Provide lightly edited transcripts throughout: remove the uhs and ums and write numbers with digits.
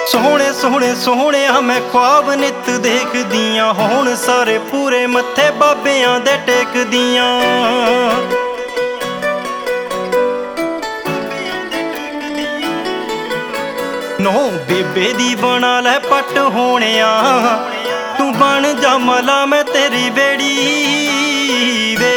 सोहणे सोहणे सोहणिया मैं ख्वाब नित देखदियां, होण सारे पूरे मत्थे बाबियां दे टेकदियां। नो बेबे दी बना लै पट होणिया, तू बन जा मला मैं तेरी बेड़ी वे।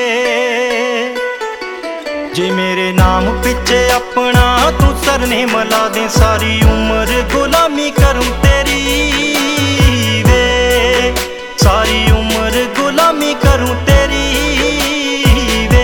जे मेरे नाम पिछे अपना तू सरने मला दे, सारी उम्र गुलामी करूं तेरी वे। सारी उम्र गुलामी करूं तेरी वे।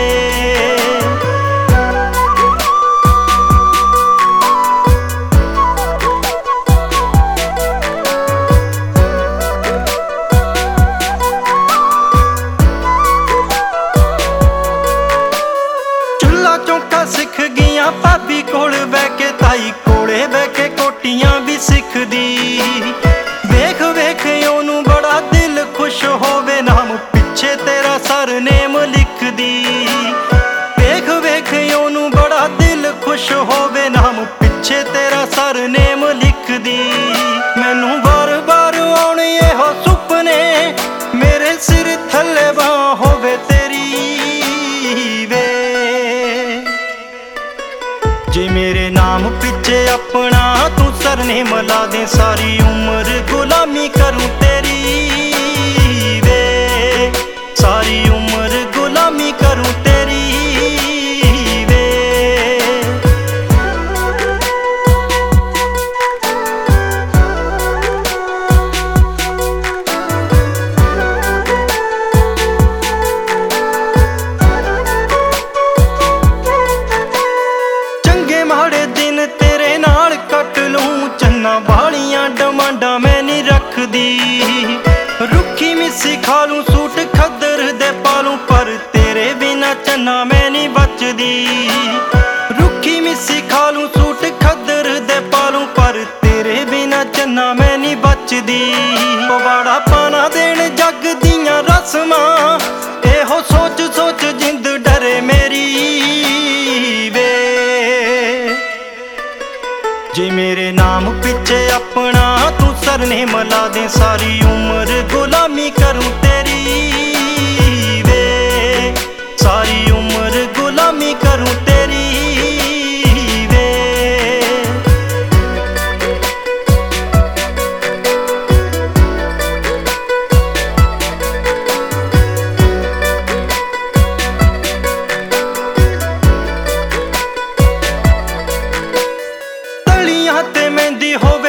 चूल्हा चौंका सिख गईयां भाभी कोल बह के, ताई कोले बह के कोटियां भी सिखदी। वेख वेख ओनू बड़ा दिल खुश होवे, नाम पिछे तेरा सरनेम लिखदी। वेख वेख ओनू बड़ा दिल खुश होवे, नाम पिछे तेरा सरनेम लिखदी। मैनू बार बार आउणे इहो सुपने, मेरे सिर थल्ले बां होवे तेरी वे। जे मेरे नाम पिछे अपना तू सरने मला दे, सारी उम्र गुलामी करूं तेरी वे। सारी उम्र गुलामी करूं तेरी वे। चंगे माड़े दिन तेरे नाल कट लूं, चन्ना वालियां डमांडा मैं नहीं रखदी। रुखी मिस्सी खा लूं सूट खद्दर दे पालूं, पर तेरे बिना चन्ना मैं नहीं बचदी। रुखी मिस्सी खा लूं सूट खद्दर दे पालूं, पर तेरे बिना चन्ना मैं नहीं बचदी। बड़ा पाना देण जग दियां रस्मां, एहो सोच सोच जिंद डरे मेरी वे। जे मेरे नाम पिछे अपना तू सरने मला दे, सारी उम्र गुलामी करूं तेरी वे। सारी उम्र गुलामी करूं तेरी वे। तलियां ते मेहंदी होवे